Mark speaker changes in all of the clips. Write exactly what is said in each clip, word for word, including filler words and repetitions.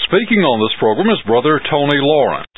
Speaker 1: Speaking on this program is Brother Tony Lawrence.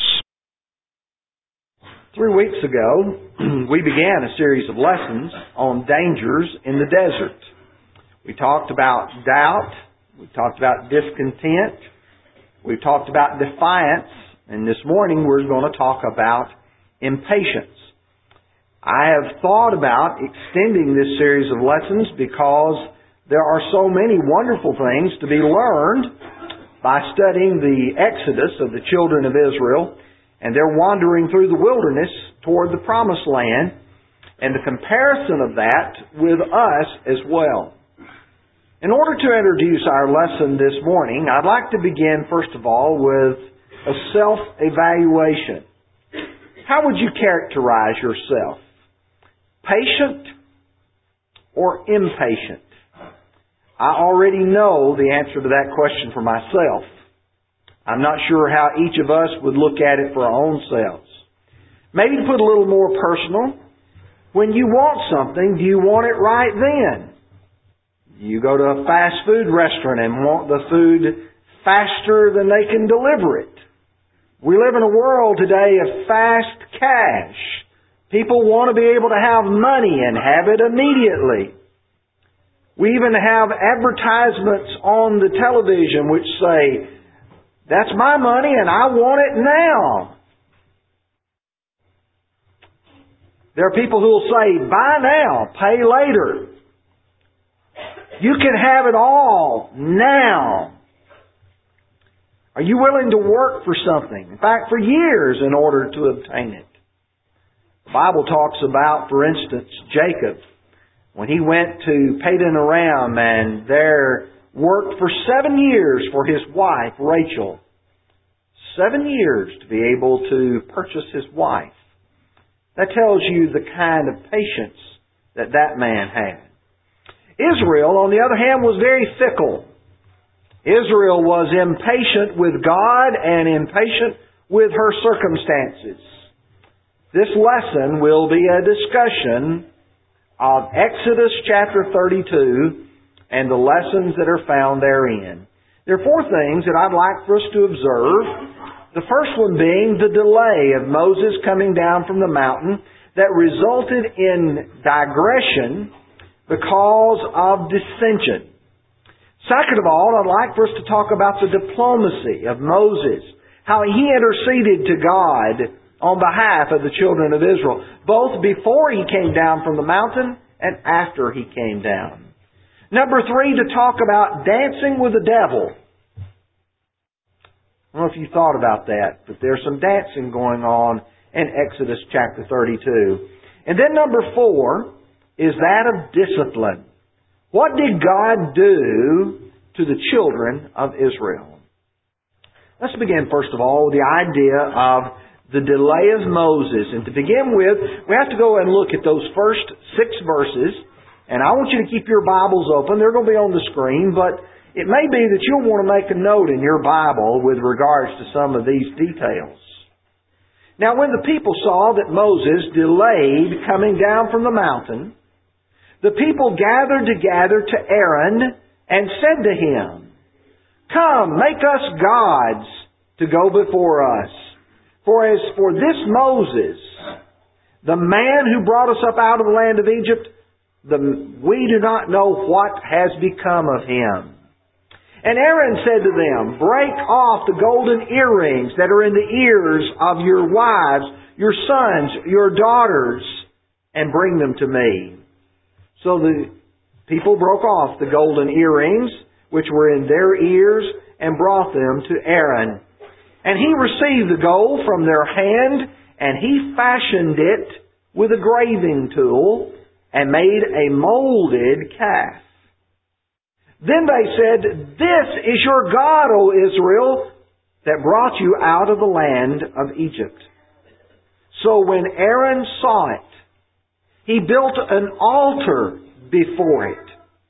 Speaker 2: Three weeks ago, we began a series of lessons on dangers in the desert. We talked about doubt, we talked about discontent, we talked about defiance, and this morning we're going to talk about impatience. I have thought about extending this series of lessons because there are so many wonderful things to be learned by studying the Exodus of the children of Israel and their wandering through the wilderness toward the Promised Land, and the comparison of that with us as well. In order to introduce our lesson this morning, I'd like to begin first of all with a self-evaluation. How would you characterize yourself? Patient or impatient? I already know the answer to that question for myself. I'm not sure how each of us would look at it for our own selves. Maybe to put a little more personal, when you want something, do you want it right then? You go to a fast food restaurant and want the food faster than they can deliver it. We live in a world today of fast cash. People want to be able to have money and have it immediately. We even have advertisements on the television which say, "That's my money and I want it now." There are people who will say, "Buy now, pay later." You can have it all now. Are you willing to work for something? In fact, for years in order to obtain it. The Bible talks about, for instance, Jacob, when he went to Padan Aram and there worked for seven years for his wife, Rachel. Seven years to be able to purchase his wife. That tells you the kind of patience that that man had. Israel, on the other hand, was very fickle. Israel was impatient with God and impatient with her circumstances. This lesson will be a discussion of Exodus chapter thirty-two and the lessons that are found therein. There are four things that I'd like for us to observe. The first one being the delay of Moses coming down from the mountain that resulted in digression because of dissension. Second of all, I'd like for us to talk about the diplomacy of Moses, how he interceded to God on behalf of the children of Israel, both before he came down from the mountain and after he came down. Number three, to talk about dancing with the devil. I don't know if you thought about that, but there's some dancing going on in Exodus chapter thirty-two. And then number four is that of discipline. What did God do to the children of Israel? Let's begin first of all with the idea of the delay of Moses. And to begin with, we have to go and look at those first six verses. And I want you to keep your Bibles open. They're going to be on the screen, but it may be that you'll want to make a note in your Bible with regards to some of these details. Now, when the people saw that Moses delayed coming down from the mountain, the people gathered together to Aaron and said to him, "Come, make us gods to go before us. For as for this Moses, the man who brought us up out of the land of Egypt, the, we do not know what has become of him." And Aaron said to them, "Break off the golden earrings that are in the ears of your wives, your sons, your daughters, and bring them to me." So the people broke off the golden earrings which were in their ears and brought them to Aaron. And he received the gold from their hand, and he fashioned it with a graving tool and made a molded calf. Then they said, "This is your God, O Israel, that brought you out of the land of Egypt." So when Aaron saw it, he built an altar before it.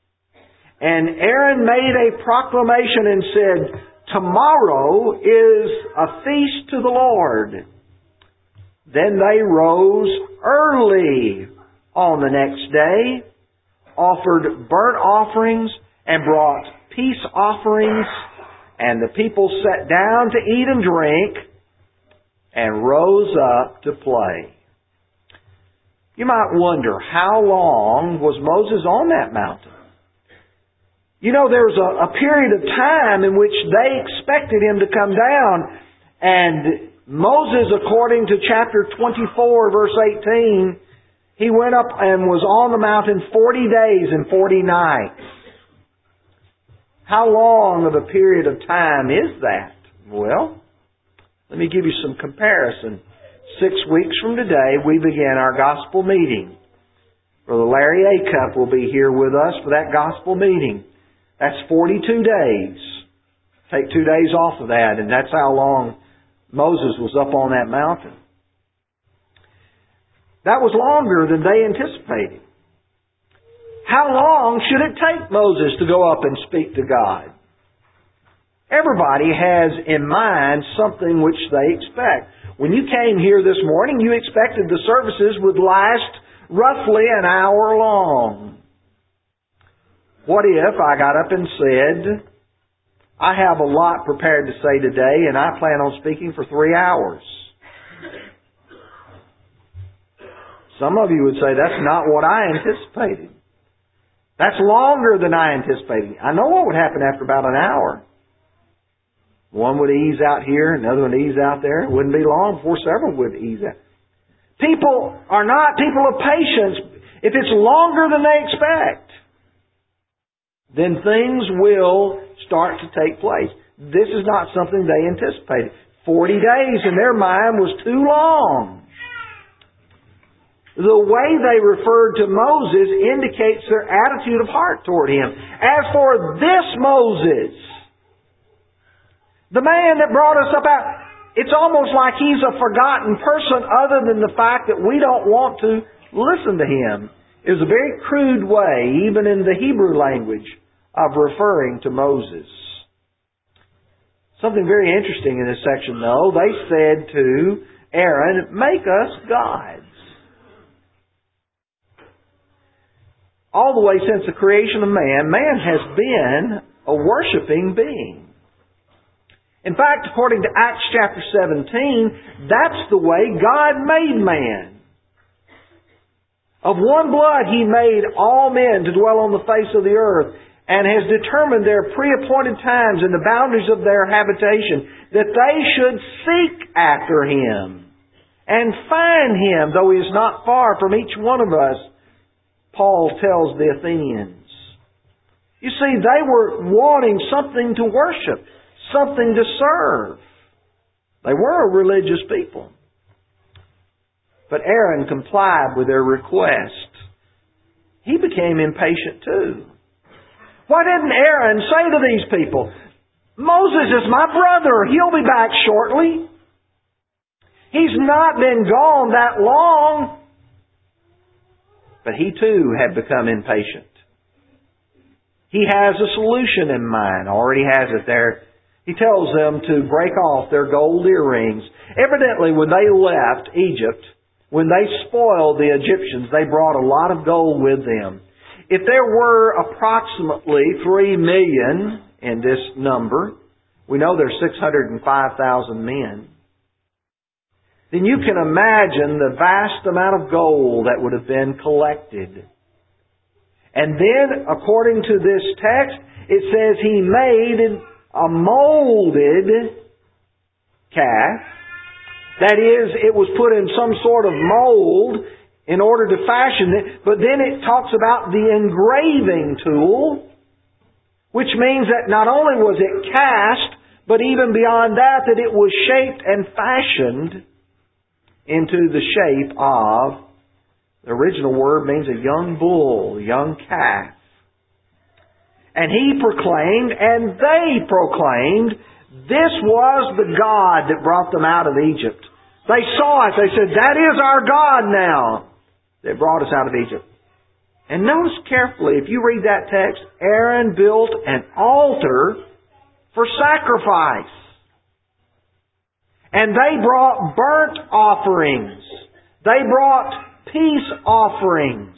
Speaker 2: And Aaron made a proclamation and said, "Tomorrow is a feast to the Lord." Then they rose early on the next day, offered burnt offerings, and brought peace offerings, And the people sat down to eat and drink and rose up to play. You might wonder, how long was Moses on that mountain? You know, there was a, a period of time in which they expected Him to come down. And Moses, according to chapter twenty-four, verse eighteen, he went up and was on the mountain forty days and forty nights. How long of a period of time is that? Well, let me give you some comparison. Six weeks from today, we begin our gospel meeting. Brother Larry Acup will be here with us for that gospel meeting. That's forty-two days. Take two days off of that, and that's how long Moses was up on that mountain. That was longer than they anticipated. How long should it take Moses to go up and speak to God? Everybody has in mind something which they expect. When you came here this morning, you expected the services would last roughly an hour long. What if I got up and said, I have a lot prepared to say today, and I plan on speaking for three hours? Some of you would say, that's not what I anticipated. That's longer than I anticipated. I know what would happen after about an hour. One would ease out here, another would ease out there. It wouldn't be long before several would ease out. People are not people of patience. If it's longer than they expect, then things will start to take place. This is not something they anticipated. Forty days in their mind was too long. The way they referred to Moses indicates their attitude of heart toward him. As for this Moses, the man that brought us up out, it's almost like he's a forgotten person other than the fact that we don't want to listen to him. It was a very crude way, even in the Hebrew language, of referring to Moses. Something very interesting in this section, though. They said to Aaron, make us gods. All the way since the creation of man, man has been a worshiping being. In fact, according to Acts chapter seventeen, that's the way God made man. Of one blood He made all men to dwell on the face of the earth, and has determined their pre-appointed times and the boundaries of their habitation, that they should seek after Him and find Him, though He is not far from each one of us, Paul tells the Athenians. You see, they were wanting something to worship, something to serve. They were a religious people. But Aaron complied with their request. He became impatient too. Why didn't Aaron say to these people, Moses is my brother, he'll be back shortly. He's not been gone that long. But he too had become impatient. He has a solution in mind, already has it there. He tells them to break off their gold earrings. Evidently, when they left Egypt, when they spoiled the Egyptians, they brought a lot of gold with them. If there were approximately three million in this number, we know there's six hundred five thousand men, then you can imagine the vast amount of gold that would have been collected. And then, according to this text, it says he made a molded calf. That is, it was put in some sort of mold in order to fashion it. But then it talks about the engraving tool, which means that not only was it cast, but even beyond that, that it was shaped and fashioned into the shape of, the original word means a young bull, a young calf. And he proclaimed, and they proclaimed, this was the God that brought them out of Egypt. They saw it. They said, that is our God now that brought us out of Egypt. And notice carefully, if you read that text, Aaron built an altar for sacrifice. And they brought burnt offerings. They brought peace offerings.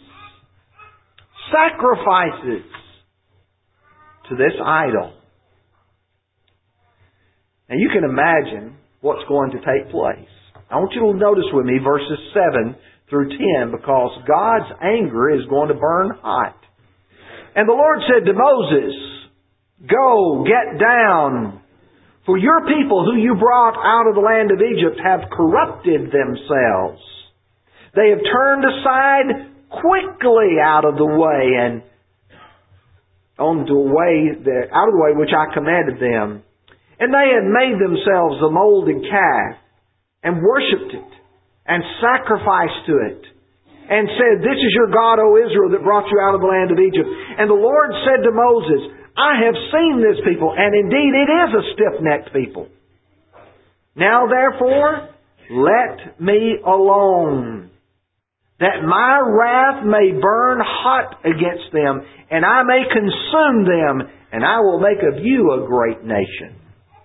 Speaker 2: Sacrifices to this idol. Now you can imagine what's going to take place. I want you to notice with me verses seven through ten, because God's anger is going to burn hot. And the Lord said to Moses, "Go, get down, for your people who you brought out of the land of Egypt have corrupted themselves. They have turned aside quickly out of the way and on the way that, out of the way which I commanded them. And they had made themselves a molded calf and worshipped it and sacrificed to it and said, 'This is your God, O Israel, that brought you out of the land of Egypt.' And the Lord said to Moses, 'I have seen this people, and indeed it is a stiff-necked people. Now therefore, let me alone, that my wrath may burn hot against them, and I may consume them, and I will make of you a great nation.'"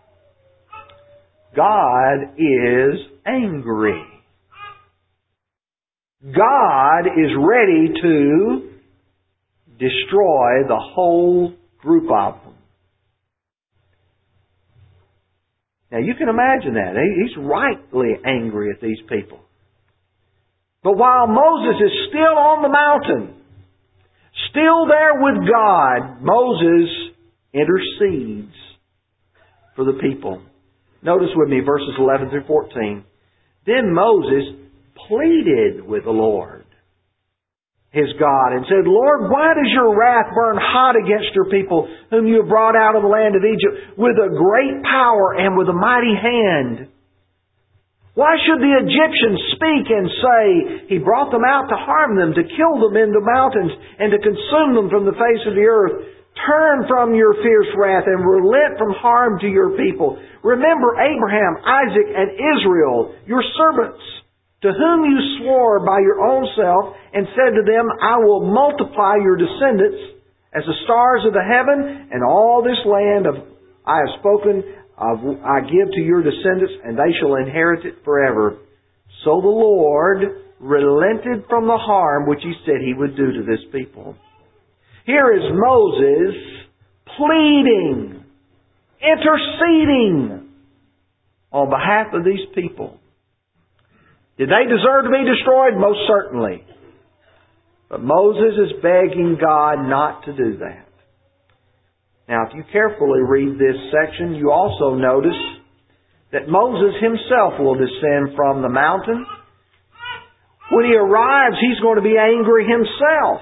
Speaker 2: God is angry. God is ready to destroy the whole group of them. Now you can imagine that. He's rightly angry at these people. But while Moses is still on the mountain, still there with God, Moses intercedes for the people. Notice with me verses eleven through fourteen. Then Moses pleaded with the Lord, his God, and said, "Lord, why does your wrath burn hot against your people, whom you have brought out of the land of Egypt with a great power and with a mighty hand? Why should the Egyptians speak and say, 'He brought them out to harm them, to kill them in the mountains, and to consume them from the face of the earth'? Turn from your fierce wrath and relent from harm to your people. Remember Abraham, Isaac, and Israel, your servants, to whom you swore by your own self and said to them, 'I will multiply your descendants as the stars of the heaven, and all this land of I have spoken of I give to your descendants, and they shall inherit it forever.' So the Lord relented from the harm which He said He would do to this people." Here is Moses pleading, interceding on behalf of these people. Did they deserve to be destroyed? Most certainly. But Moses is begging God not to do that. Now, if you carefully read this section, you also notice that Moses himself will descend from the mountain. When he arrives, he's going to be angry himself.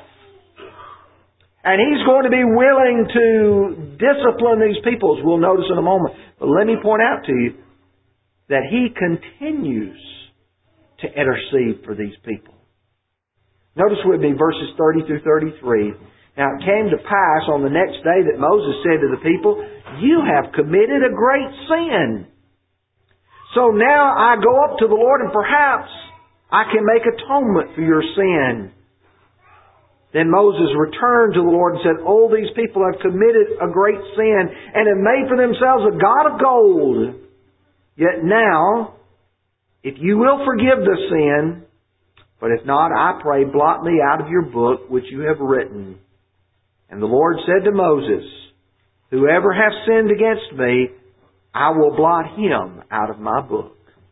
Speaker 2: And he's going to be willing to discipline these people, as we'll notice in a moment. But let me point out to you that he continues to intercede for these people. Notice with me verses thirty through thirty-three. "Now it came to pass on the next day that Moses said to the people, 'You have committed a great sin. So now I go up to the Lord, and perhaps I can make atonement for your sin.' Then Moses returned to the Lord and said, 'Oh, these people have committed a great sin and have made for themselves a god of gold. Yet now, if you will forgive the sin, but if not, I pray, blot me out of your book which you have written.' And the Lord said to Moses, 'Whoever hath sinned against me, I will blot him out of my book.'"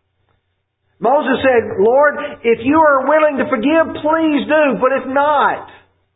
Speaker 2: Moses said, "Lord, if you are willing to forgive, please do. But if not,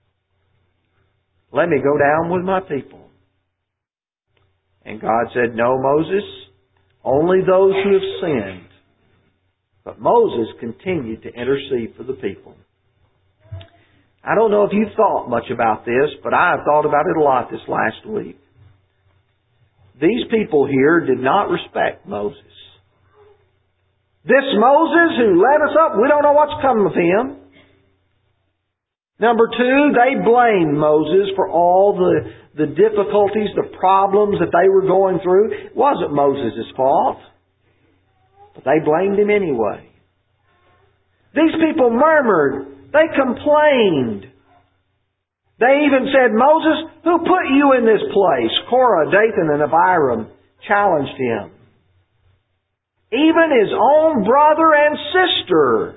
Speaker 2: let me go down with my people." And God said, "No, Moses, only those who have sinned." But Moses continued to intercede for the people. I don't know if you've thought much about this, but I have thought about it a lot this last week. These people here did not respect Moses. This Moses who led us up, we don't know what's come of him. Number two, they blamed Moses for all the, the difficulties, the problems that they were going through. It wasn't Moses' fault, but they blamed him anyway. These people murmured. They complained. They even said, "Moses, who put you in this place?" Korah, Dathan, and Abiram challenged him. Even his own brother and sister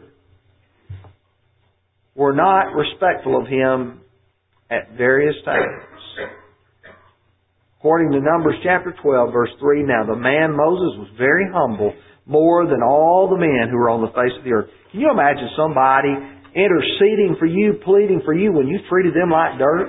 Speaker 2: were not respectful of him at various times. According to Numbers chapter twelve, verse three, now the man Moses was very humble, more than all the men who were on the face of the earth. Can you imagine somebody interceding for you, pleading for you when you treated them like dirt?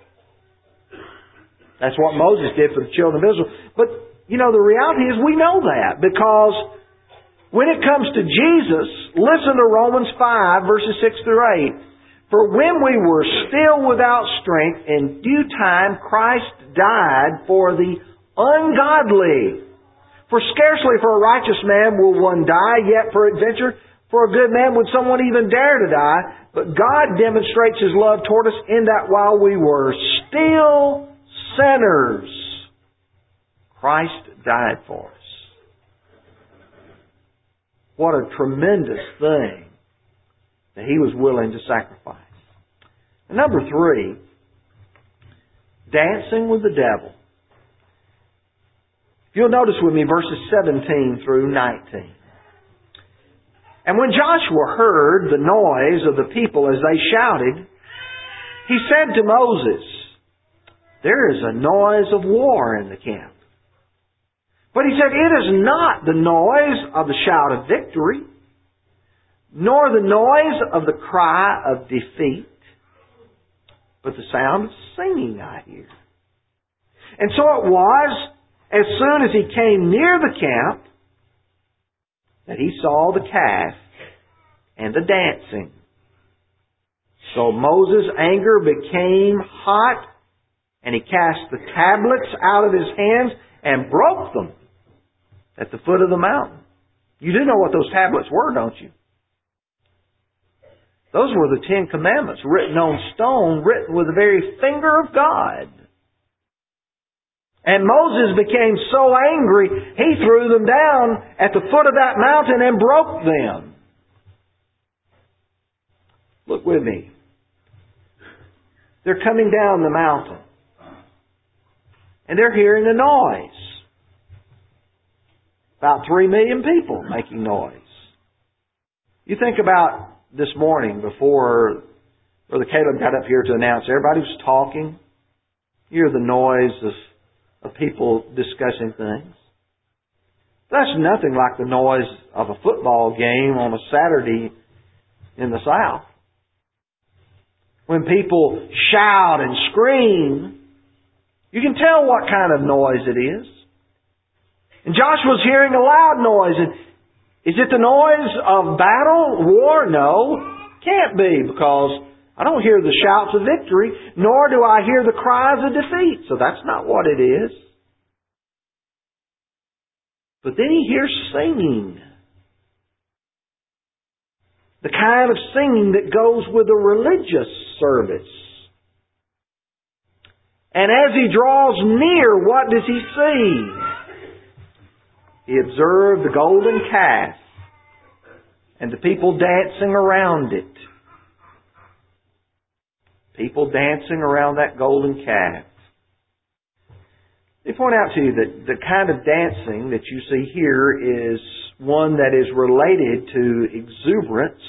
Speaker 2: That's what Moses did for the children of Israel. But, you know, the reality is we know that because when it comes to Jesus, listen to Romans five, verses six through eight. For when we were still without strength, in due time Christ died for the ungodly. For scarcely for a righteous man will one die, yet for adventure, for a good man would someone even dare to die. But God demonstrates His love toward us in that while we were still sinners, Christ died for us. What a tremendous thing that He was willing to sacrifice. And number three, dancing with the devil. If you'll notice with me verses seventeen through nineteen. And when Joshua heard the noise of the people as they shouted, he said to Moses, there is a noise of war in the camp. But he said, it is not the noise of the shout of victory, nor the noise of the cry of defeat, but the sound of singing I hear. And so it was, as soon as he came near the camp, that he saw the calf and the dancing. So Moses' anger became hot, and he cast the tablets out of his hands and broke them at the foot of the mountain. You do know what those tablets were, don't you? Those were the Ten Commandments written on stone, written with the very finger of God. And Moses became so angry, he threw them down at the foot of that mountain and broke them. Look with me. They're coming down the mountain. And they're hearing a noise. About three million people making noise. You think about this morning before Brother Caleb got up here to announce everybody was talking. You hear the noise of, of people discussing things. That's nothing like the noise of a football game on a Saturday in the South. When people shout and scream, you can tell what kind of noise it is. And Joshua's hearing a loud noise. And is it the noise of battle, war? No. Can't be, because I don't hear the shouts of victory, nor do I hear the cries of defeat. So that's not what it is. But then he hears singing. The kind of singing that goes with a religious service. And as he draws near, what does he see? He observed the golden calf and the people dancing around it. People dancing around that golden calf. Let me point out to you that the kind of dancing that you see here is one that is related to exuberance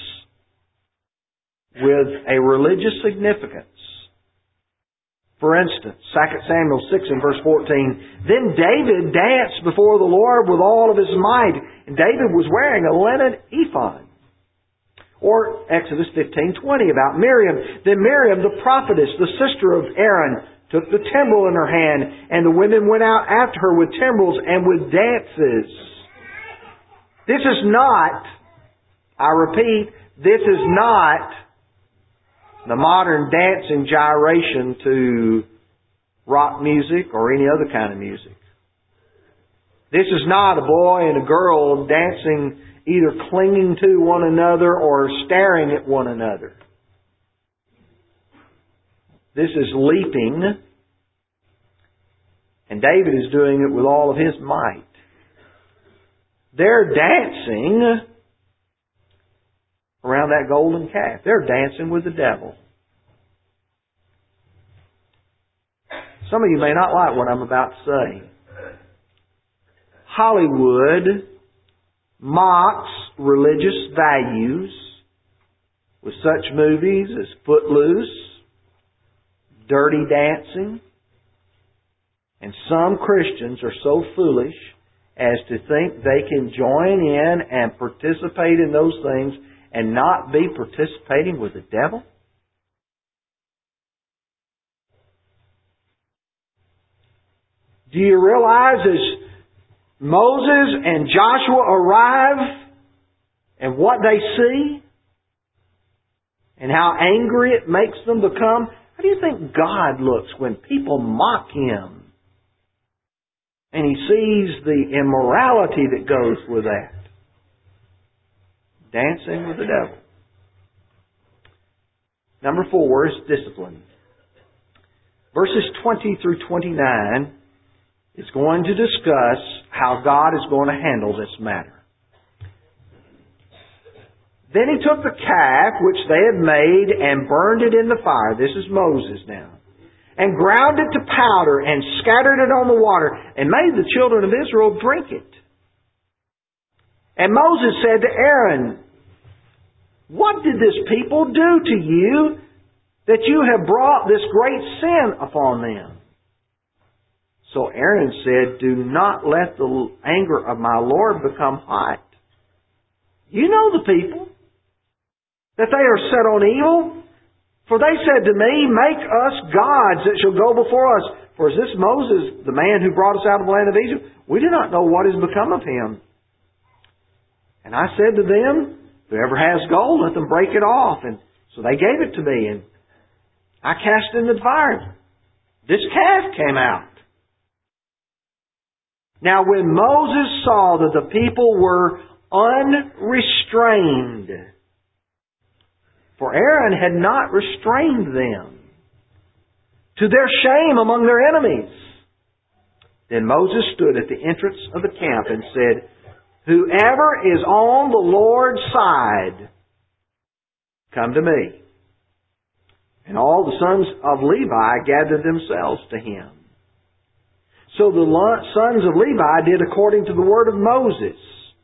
Speaker 2: with a religious significance. For instance, Second Samuel six and verse fourteen, then David danced before the Lord with all of his might, and David was wearing a linen ephod. Or Exodus fifteen twenty about Miriam. Then Miriam, the prophetess, the sister of Aaron, took the timbrel in her hand, and the women went out after her with timbrels and with dances. This is not, I repeat, this is not the modern dancing gyration to rock music or any other kind of music. This is not a boy and a girl dancing, either clinging to one another or staring at one another. This is leaping, and David is doing it with all of his might. They're dancing around that golden calf. They're dancing with the devil. Some of you may not like what I'm about to say. Hollywood mocks religious values with such movies as Footloose, Dirty Dancing, And some Christians are so foolish as to think they can join in and participate in those things and not be participating with the devil. Do you realize as Moses and Joshua arrive and what they see and how angry it makes them become? How do you think God looks when people mock Him? And He sees the immorality that goes with that. Dancing with the devil. Number four is discipline. Verses twenty through twenty-nine is going to discuss how God is going to handle this matter. Then he took the calf which they had made and burned it in the fire. This is Moses now. And ground it to powder and scattered it on the water and made the children of Israel drink it. And Moses said to Aaron, "What did this people do to you that you have brought this great sin upon them?" So Aaron said, "Do not let the anger of my Lord become hot. You know the people, that they are set on evil. For they said to me, make us gods that shall go before us. For is this Moses, the man who brought us out of the land of Egypt? We do not know what has become of him." And I said to them, "Whoever has gold, let them break it off." And so they gave it to me, and I cast it in the fire. This calf came out. Now when Moses saw that the people were unrestrained, for Aaron had not restrained them, to their shame among their enemies, then Moses stood at the entrance of the camp and said, "Whoever is on the Lord's side, come to me." And all the sons of Levi gathered themselves to him. So the sons of Levi did according to the word of Moses.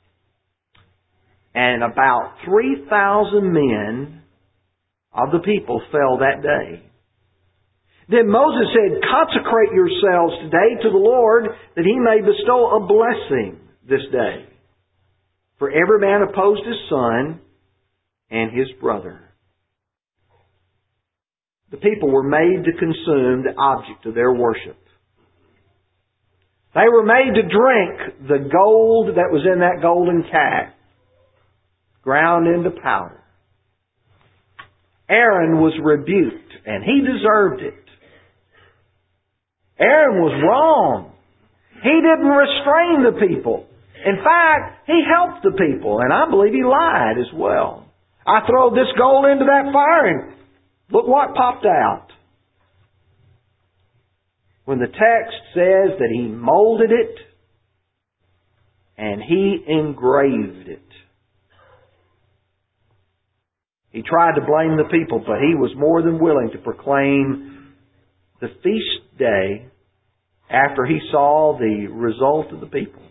Speaker 2: And about three thousand men of the people fell that day. Then Moses said, "Consecrate yourselves today to the Lord, that He may bestow a blessing this day. For every man opposed his son and his brother." The people were made to consume the object of their worship. They were made to drink the gold that was in that golden calf, ground into powder. Aaron was rebuked, and he deserved it. Aaron was wrong. He didn't restrain the people. In fact, he helped the people, and I believe he lied as well. I throw this gold into that fire, and look what popped out. When the text says that he molded it and he engraved it. He tried to blame the people, but he was more than willing to proclaim the feast day after he saw the result of the people.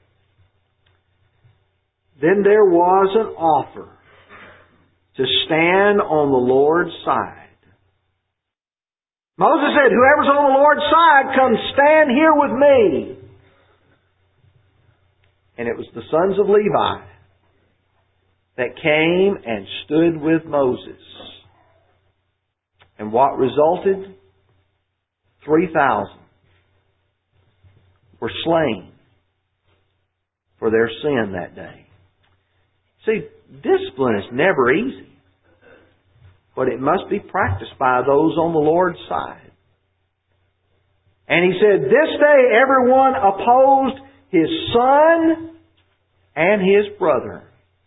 Speaker 2: Then there was an offer to stand on the Lord's side. Moses said, "Whoever's on the Lord's side, come stand here with me." And it was the sons of Levi that came and stood with Moses. And what resulted? three thousand were slain for their sin that day. See, discipline is never easy, but it must be practiced by those on the Lord's side. And he said, "This day everyone opposed his son and his brother."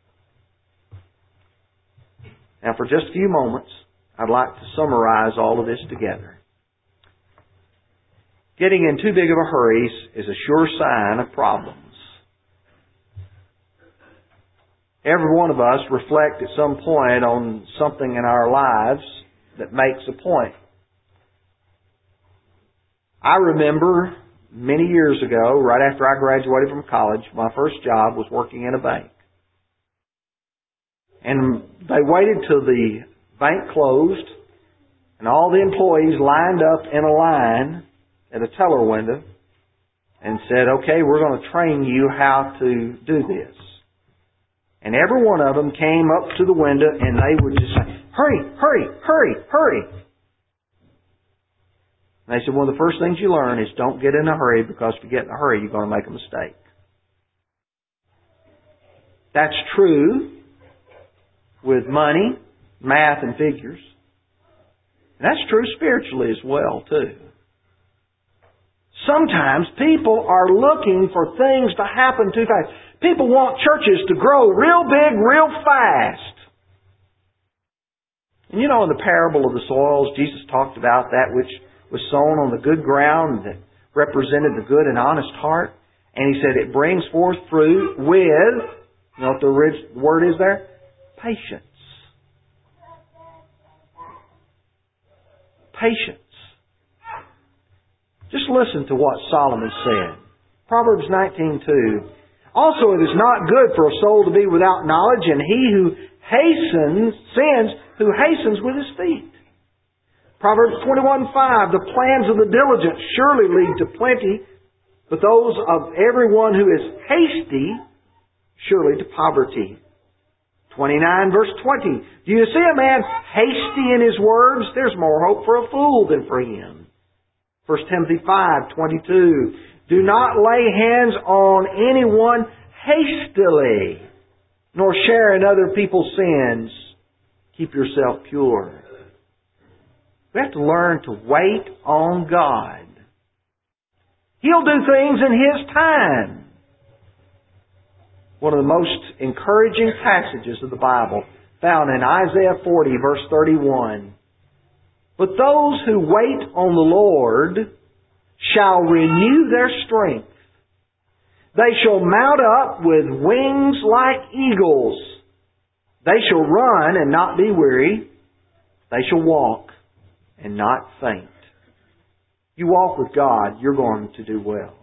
Speaker 2: Now for just a few moments, I'd like to summarize all of this together. Getting in too big of a hurry is a sure sign of problems. Every one of us reflect at some point on something in our lives that makes a point. I remember many years ago, right after I graduated from college, my first job was working in a bank. And they waited till the bank closed and all the employees lined up in a line at a teller window and said, okay, we're going to train you how to do this. And every one of them came up to the window and they would just say, hurry, hurry, hurry, hurry. And they said, one of the first things you learn is don't get in a hurry, because if you get in a hurry, you're going to make a mistake. That's true with money, math, and figures. And that's true spiritually as well, too. Sometimes people are looking for things to happen too fast. People want churches to grow real big, real fast. And you know, in the parable of the soils, Jesus talked about that which was sown on the good ground that represented the good and honest heart. And He said it brings forth fruit with, you know what the word is there? Patience. Patience. Just listen to what Solomon said. Proverbs nineteen two. Also, it is not good for a soul to be without knowledge, and he who hastens, sins, who hastens with his feet. Proverbs twenty-one five. The plans of the diligent surely lead to plenty, but those of everyone who is hasty surely to poverty. twenty-nine verse twenty. Do you see a man hasty in his words? There's more hope for a fool than for him. First Timothy five twenty-two. Do not lay hands on anyone hastily, nor share in other people's sins. Keep yourself pure. We have to learn to wait on God. He'll do things in His time. One of the most encouraging passages of the Bible found in Isaiah forty verse thirty-one. But those who wait on the Lord shall renew their strength. They shall mount up with wings like eagles. They shall run and not be weary. They shall walk and not faint. You walk with God, you're going to do well.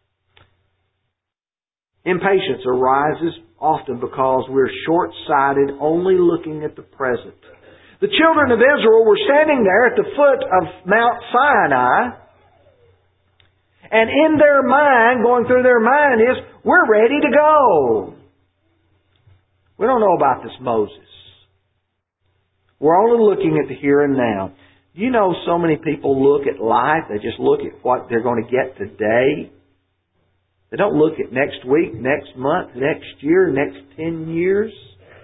Speaker 2: Impatience arises often because we're short-sighted, only looking at the present. The children of Israel were standing there at the foot of Mount Sinai, and in their mind, going through their mind is, we're ready to go. We don't know about this Moses. We're only looking at the here and now. Do you know so many people look at life, they just look at what they're going to get today? They don't look at next week, next month, next year, next ten years.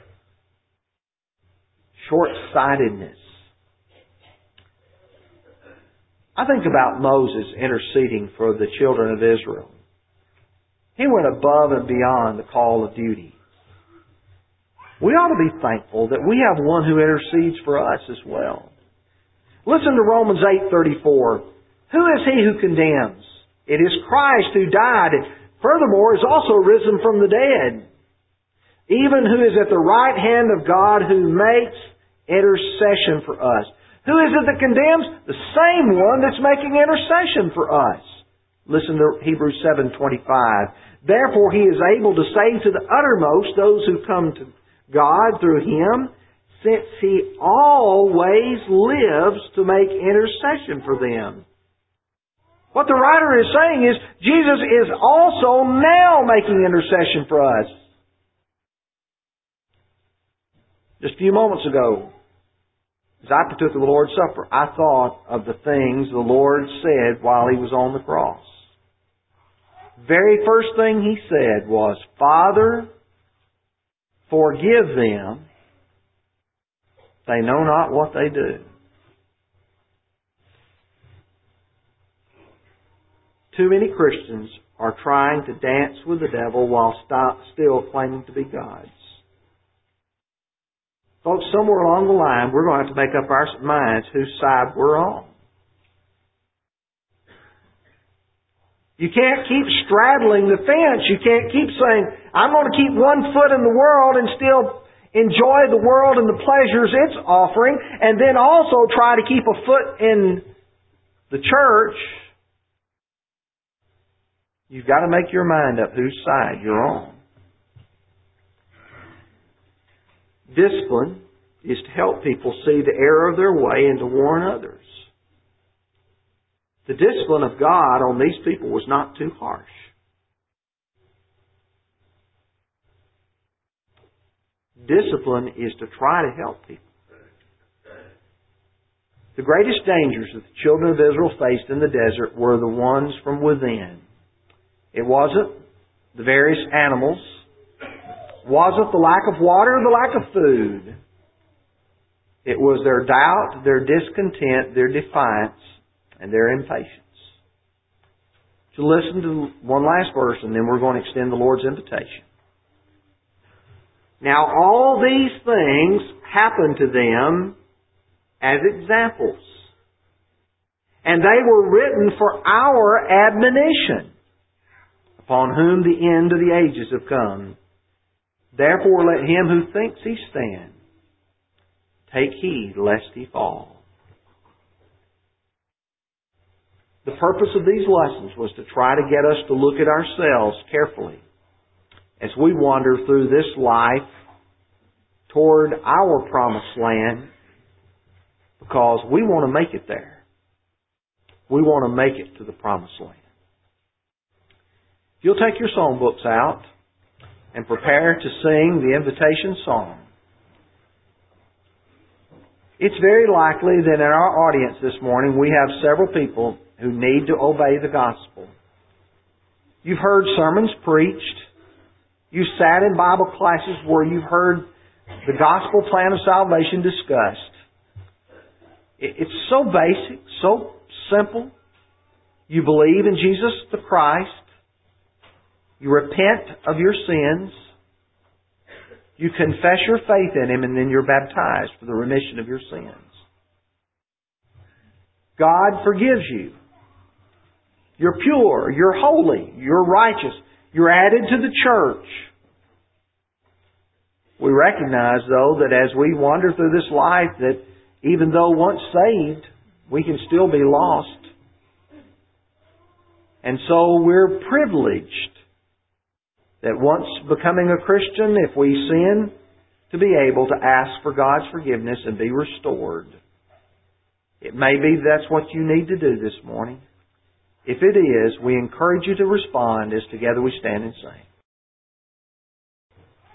Speaker 2: Short-sightedness. I think about Moses interceding for the children of Israel. He went above and beyond the call of duty. We ought to be thankful that we have one who intercedes for us as well. Listen to Romans eight thirty-four. Who is he who condemns? It is Christ who died, and furthermore is also risen from the dead, even who is at the right hand of God, who makes intercession for us. Who is it that condemns? The same one that's making intercession for us. Listen to Hebrews seven twenty-five. Therefore He is able to save to the uttermost those who come to God through Him, since He always lives to make intercession for them. What the writer is saying is, Jesus is also now making intercession for us. Just a few moments ago, as I partook of the Lord's Supper, I thought of the things the Lord said while He was on the cross. Very first thing He said was, Father, forgive them. They know not what they do. Too many Christians are trying to dance with the devil while still claiming to be gods. Folks, somewhere along the line, we're going to have to make up our minds whose side we're on. You can't keep straddling the fence. You can't keep saying, I'm going to keep one foot in the world and still enjoy the world and the pleasures it's offering, and then also try to keep a foot in the church. You've got to make your mind up whose side you're on. Discipline is to help people see the error of their way and to warn others. The discipline of God on these people was not too harsh. Discipline is to try to help people. The greatest dangers that the children of Israel faced in the desert were the ones from within. It wasn't the various animals. It wasn't the lack of water or the lack of food. It was their doubt, their discontent, their defiance, and their impatience. So listen to one last verse, and then we're going to extend the Lord's invitation. Now all these things happened to them as examples, and they were written for our admonition, upon whom the end of the ages have come. Therefore let him who thinks he stands take heed lest he fall. The purpose of these lessons was to try to get us to look at ourselves carefully as we wander through this life toward our promised land, because we want to make it there. We want to make it to the promised land. If you'll take your songbooks out and prepare to sing the invitation song, it's very likely that in our audience this morning we have several people who need to obey the gospel. You've heard sermons preached. You've sat in Bible classes where you've heard the gospel plan of salvation discussed. It's so basic, so simple. You believe in Jesus the Christ. You repent of your sins. You confess your faith in Him, and then you're baptized for the remission of your sins. God forgives you. You're pure. You're holy. You're righteous. You're added to the church. We recognize, though, that as we wander through this life, that even though once saved, we can still be lost. And so we're privileged that once becoming a Christian, if we sin, to be able to ask for God's forgiveness and be restored. It may be that's what you need to do this morning. If it is, we encourage you to respond as together we stand and sing.